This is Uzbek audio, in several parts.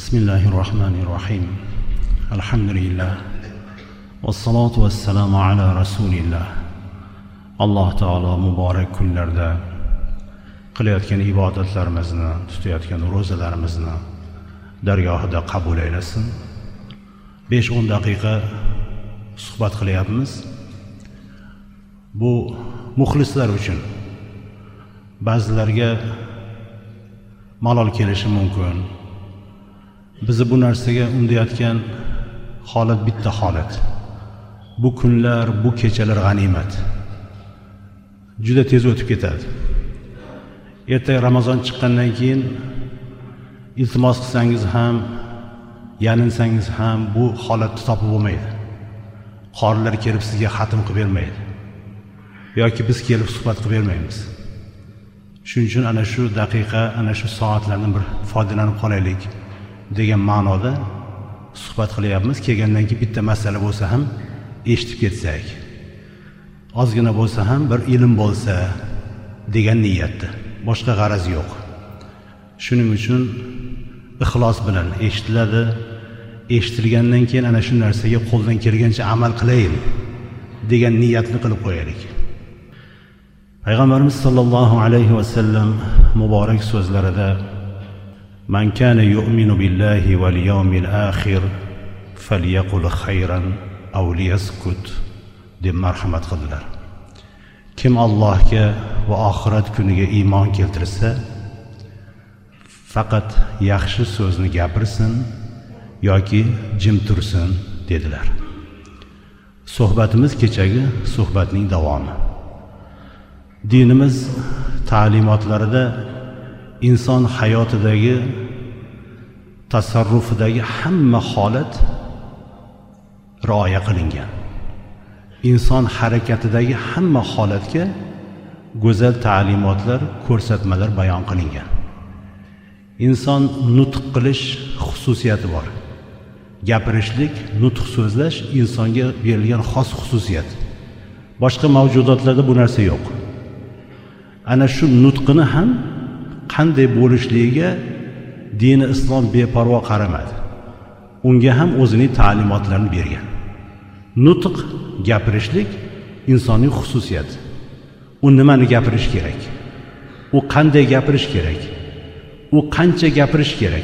Bismillahirrahmanirrahim. Alhamdulillah. Vassalatu vassalamu ala rasulillah. Alloh taolo muborak kunlarda qilayotgan ibodatlarimizni, tutayotgan ro'zalarimizni dargohida qabul aylasin. 5-10 daqiqa suhbat qilyapmiz. Bu muxlislar uchun. Ba'zilarga malol kelishi mumkin. Bizi bu narsaga undayotgan holat bitta holat. Bu kunlar, bu kechalar g'animat. Juda tez o'tib ketadi. Ertaga Ramazon chiqqandan keyin iltimos qilsangiz ham, yalinsangiz ham bu holatni topib bo'lmaydi. Qorilar kelib sizga xatm qilib bermaydi. Yoki biz kelib suhbat qilib bermaymiz. Shuning uchun ana shu daqiqa, ana shu soatlardan bir foydalanib qolaylik degan ma'noda suhbat qilyapmiz. Kelgandan keyin bitta masala bo'lsa ham eshitib ketsak, ozgina bo'lsa ham bir ilm bo'lsa degan niyatda. Boshqa g'araz yo'q. Shuning uchun ixlos bilan eshitiladi. Eshitilgandan keyin ana shu narsaga qo'ldan kelgancha amal qilaylik degan niyatni qilib qo'yaylik. Payg'ambarimiz sollallohu alayhi va sallam muborak so'zlarida "Man kana yu'minu billahi wal yawmil akhir falyaqul khayran aw liyaskut" deb marhamat qildilar. Kim Allohga va oxirat kuniga iymon keltirsa, faqat yaxshi so'zni gapirsin yoki jim tursin dedilar. Suhbatimiz kechagi suhbatning davomi. Dinimiz ta'limotlarida inson hayotidagi tasarrufidagi hamma holat rioya qilingan. Inson harakatidagi hamma holatga go'zal ta'limotlar, ko'rsatmalar bayon qilingan. Inson nutq qilish xususiyati bor. Gapirishlik, nutq so'zlash insonga berilgan xos xususiyat. Boshqa mavjudotlarda bu narsa yo'q. Ana shu nutqini ham qanday bo'lishligiga dini islom beparvo qaramadi. Unga ham o'zining ta'limotlarini bergan. Nutq, gapirishlik insonning xususiyati. U nimani gapirish kerak? U qanday gapirish kerak? U qancha gapirish kerak?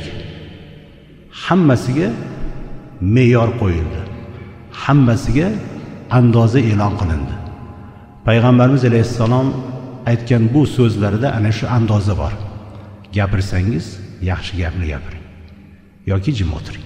Hammasiga me'yor qo'yildi. Hammasiga andoza e'lon qilindi. Payg'ambarimiz alayhissalom aytgan bu so'zlarida ana shu andoza bor. Gapirsangiz yaxshi gapni gapiring yoki jim o'tiring.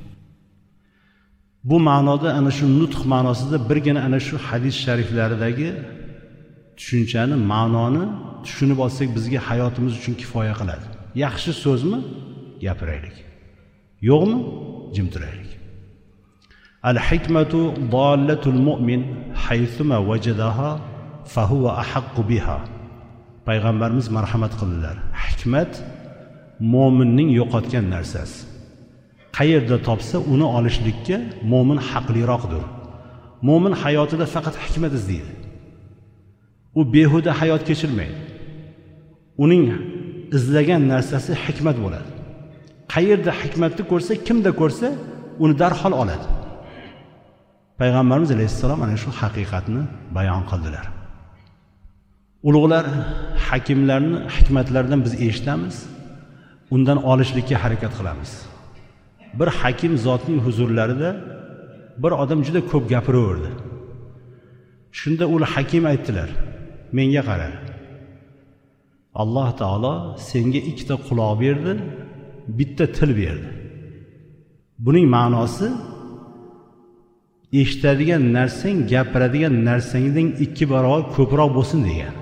Bu ma'noda ana shu nutq ma'nosida birgina ana shu hadis shariflaridagi tushunchani, ma'noni tushunib olsak bizga hayotimiz uchun kifoya qiladi. Yaxshi so'zmi? Gapiraylik. Yo'qmi? Jim turaylik. Al-hikmatu dallatul mu'min haythuma wajadaha fahuwa ahaqqu biha. Payg'ambarimiz marhamat qildilar. Hikmat mo'minning yo'qotgan narsasi. Qayerda topsa uni olishlikka mo'min haqliroqdir. Mo'min hayotida faqat hikmat izlaydi. U behuda hayot kechirmaydi. Uning izlagan narsasi hikmat bo'ladi. Qayerda hikmatni ko'rsa, kimda ko'rsa, uni darhol oladi. Payg'ambarimiz alayhissalom ana shu haqiqatni bayon qildilar. Ulug'lar, hakimlarni hikmatlaridan biz eshitamiz, undan olishlikka harakat qilamiz. Bir hakim zotning huzurlarida bir odam juda ko'p gapiraverdi. Shunda ul hakim aytdilar: "Menga qara. Alloh taolo senga 2ta quloq berdi, bitta til berdi. Buning ma'nosi eshitadigan narsang gapiradigan narsangdan 2 barobar ko'proq bo'lsin" degan.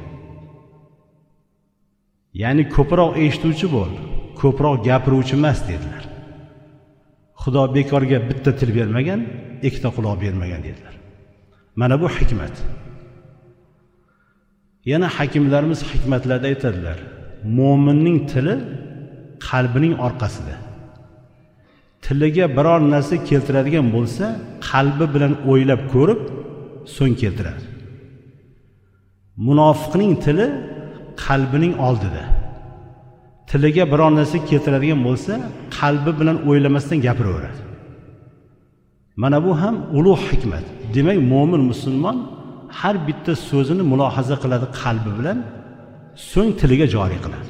Ya'ni ko'proq eshituvchi bo'l, ko'proq gapiruvchi emas dedilar. Xudo bekorga bitta til bermagan, 2ta quloq bermagan dedilar. Mana bu hikmat. Yana hakimlarimiz hikmatlarda aytadilar: mo'minning tili qalbining orqasida. Tiliga biror narsa keltiradigan bo'lsa, qalbi bilan o'ylab ko'rib, so'ng keltiradi. Munofiqning tili qalbining oldida. tiliga biror narsa keltiradigan bo'lsa, qalbi bilan o'ylamasdan gapiraveradi. Mana bu ham ulug' hikmat. Demak, mo'min musulmon har bitta so'zini mulohaza qiladi qalbi bilan, so'ng tiliga joriy qiladi.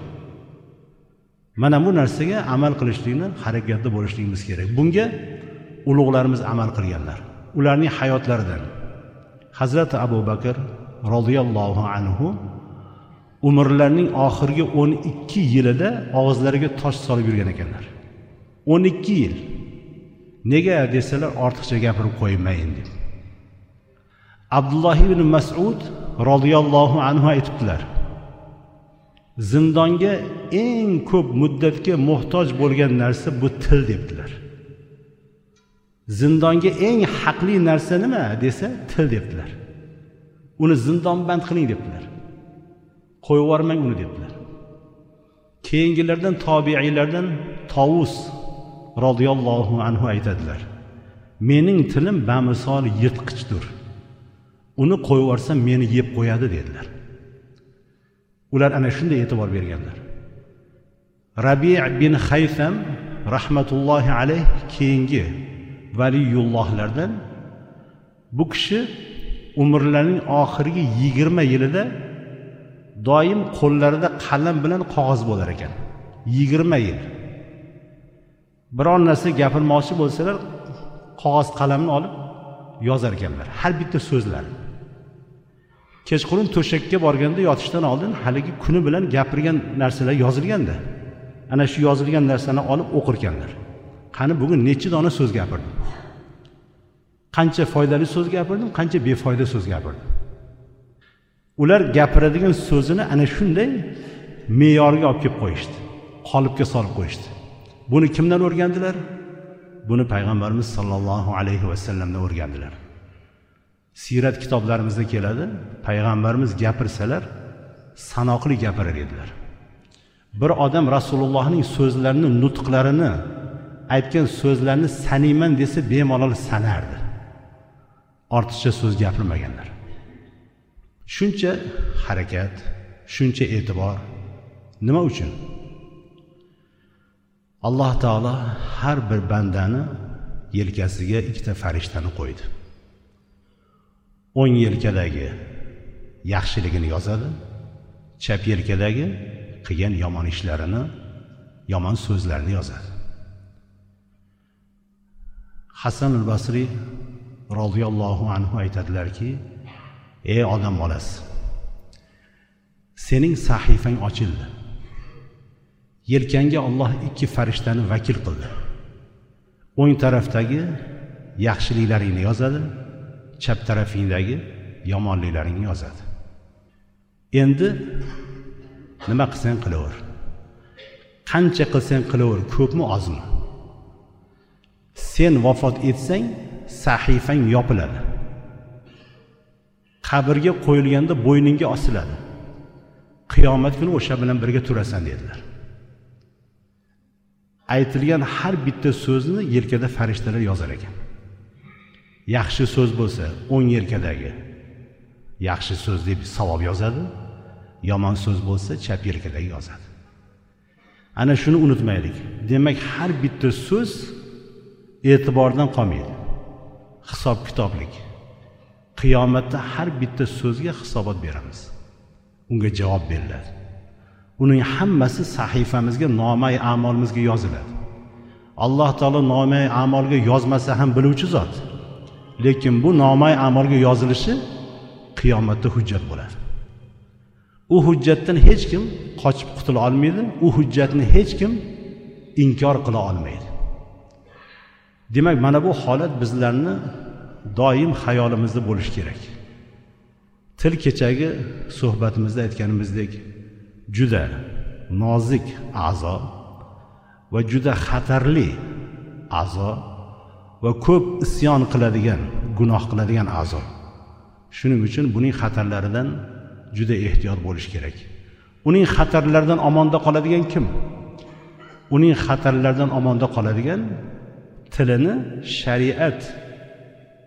Mana bu narsaga amal qilishlikni, harakatda bo'lishligimiz kerak. Bunga ulug'larimiz amal qilganlar. Ularning hayotlaridan Hazrat Abu Bakr radhiyallohu anhu umrlarining oxirgi 12 yilida og'izlariga tosh solib yurgan ekanlar. 12 yil. Nega desalar, ortiqcha gapirib qo'ymayin deb. Abdulloh ibn Mas'ud radhiyallohu anhu aytibdilar: zindonga eng ko'p muddatga muhtoj bo'lgan narsa bu til debdilar. Zindonga eng haqli narsa nima desa, til debdilar. Uni zindonband qiling debdilar. Qo'yib yubormang uni debdilar. Keyingilardan tobiiylardan Tovus radhiyallohu anhu aytadilar: mening tilim bamisol yirtqichdir. Uni qo'yib yuborsam meni yeb qo'yadi dedilar. Ular ana shunday e'tibor berganlar. Rabi' bin Haysam rahmatullohi alayh keyingi valiyullohlardan, bu kishi umrlarining oxirgi 20 yilida doim qo'llarida qalam bilan qog'oz bo'lar ekan. 20 yil. Biror narsa gapirmoqchi bo'lsalar, qog'oz qalamni olib yozar ekanlar, har bitta so'zlarni. Kechqurun to'shakka borganda yotishdan oldin haligi kuni bilan gapirgan narsalar yozilganda, ana shu yozilgan narsani olib o'qir ekanlar. Qani bugun necha dona so'z gapirdim? Qancha foydali so'z gapirdim, qancha befoyda so'z gapirdim? Ular gapiradigan so'zini ana shunday me'yorga olib kelib qo'yishdi, qolipga solib qo'yishdi. Buni kimdan o'rgandilar? Buni payg'ambarimiz sollallohu alayhi vasallamdan o'rgandilar. Sirat kitoblarimizda keladi, payg'ambarimiz gapirsalar sanoqli gapirar edilar. Bir odam Rasulullohning so'zlarini, nutqlarini, aytgan so'zlarini saniyman desa bemalol sanardi. Ortiqcha so'z gapirmaganlar. Shuncha harakat, shuncha e'tibor nima uchun? Alloh taolo har bir bandani yelkasiga ikkita farishtani qo'ydi. 10 yelkadagi yaxshiligini yozadi, chap yelkadagi qilgan yomon ishlarini, yomon so'zlarini yozadi. Hasan al-Basri radhiyallohu anhu aytadilarki: ey odam bolasi, sening sahifang ochildi. Yelkangga Alloh 2 farishtani vakil qildi. O'ng tarafdagi yaxshiliklaringni yozadi, chap tarafingdagi yomonliklaringni yozadi. Endi nima qilsang qilaver. Qancha qilsang qilaver, ko'pmi ozmi? Sen vafot etsang, sahifang yopiladi. Qabrga qo'yilganda bo'yningga osiladi. Qiyomat kuni o'sha bilan birga turasan dedilar. Aytilgan har bitta so'zni yelkada farishtalar yozar ekan. Yaxshi so'z bo'lsa, o'ng yelkadagi yaxshi so'z deb savob yozadi. Yomon so'z bo'lsa, chap yelkadagi yozadi. Ana shuni unutmaylik. Demak, har bitta so'z e'tibordan qolmaydi. Hisob-kitoblik. Qiyomatda har bitta so'zga hisobot beramiz. Unga javob beriladi. Uning hammasi sahifamizga, nomai a'molimizga yoziladi. Alloh taolo nomai a'molga yozmasa ham biluvchi zot. Lekin bu nomai a'molga yozilishi qiyomatda hujjat bo'ladi. U hujjatdan hech kim qochib qutula olmaydi, u hujjatni hech kim inkor qila olmaydi. Demak, mana bu holat bizlarni doim xayolimizda bo'lishi kerak. Til kechagi suhbatimizda aytganimizdek juda nozik a'zo va juda xatarli a'zo va ko'p isyon qiladigan, gunoh qiladigan a'zo. Shuning uchun buning xatarlaridan juda ehtiyot bo'lish kerak. Uning xatarlaridan omonda qoladigan kim? Uning xatarlaridan omonda qoladigan tilini shariat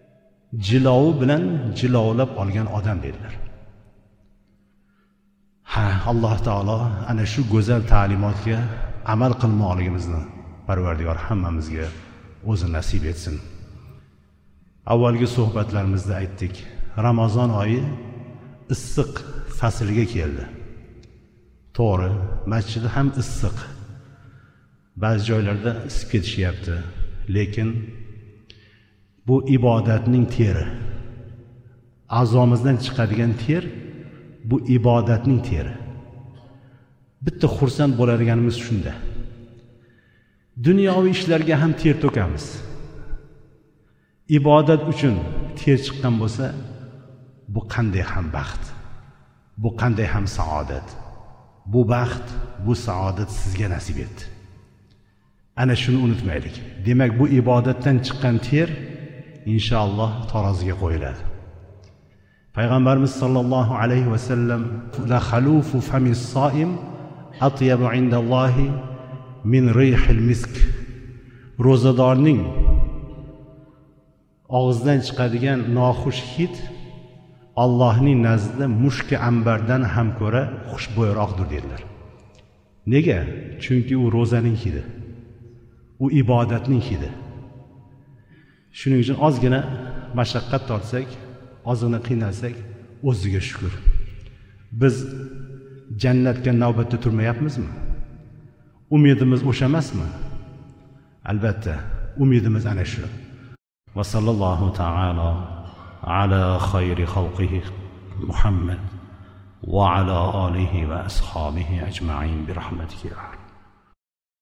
jilovi bilan jilovlab olgan odam dedilar. alloh taolo ana shu go'zal ta'limotga amal qilmoqligimizni Parvardigor hammamizga o'zi nasib etsin. Avvalgi suhbatlarimizda aytdik, Ramazon oyi issiq faslga keldi. To'g'ri, masjid ham issiq. Ba'zi joylarda isib ketishyapti, lekin bu ibodatning teri. A'zomizdan chiqadigan ter bu ibodatning teri. Bitta xursand bo'ladiganimiz shunda. Dunyoviy ishlarga ham ter to'kamiz. Ibodat uchun ter chiqqan bo'lsa, bu qanday ham baxt. Bu qanday ham saodat. Bu baxt, bu saodat sizga nasib etdi. Ana shuni unutmaylik. Demak, bu ibodatdan chiqqan ter inshaalloh taroziga qo'yiladi. Payg'ambarimiz sollallohu alayhi va sallam la khalufu famis soim atyabu indallohi min rihil misk. Ro'zadorning og'zidan chiqadigan noxush hid Allohning nazdida mushki ambardan ham ko'ra xushbo'yroqdir dedilar. Nega? Chunki u ro'zaning hidi. U ibodatning hidi. Shuning uchun ozgina mashaqqat tortsak, ozgina qiynalsak, o'ziga shukr. Biz jannatga navbatda turmayapmizmi? Umidimiz o'sha emasmi? Albatta, umidimiz ana shu. Va sallallohu ta'ala ala khayri xalqihi Muhammad va ala alihi va ashabihi ajma'in bi rahmatika.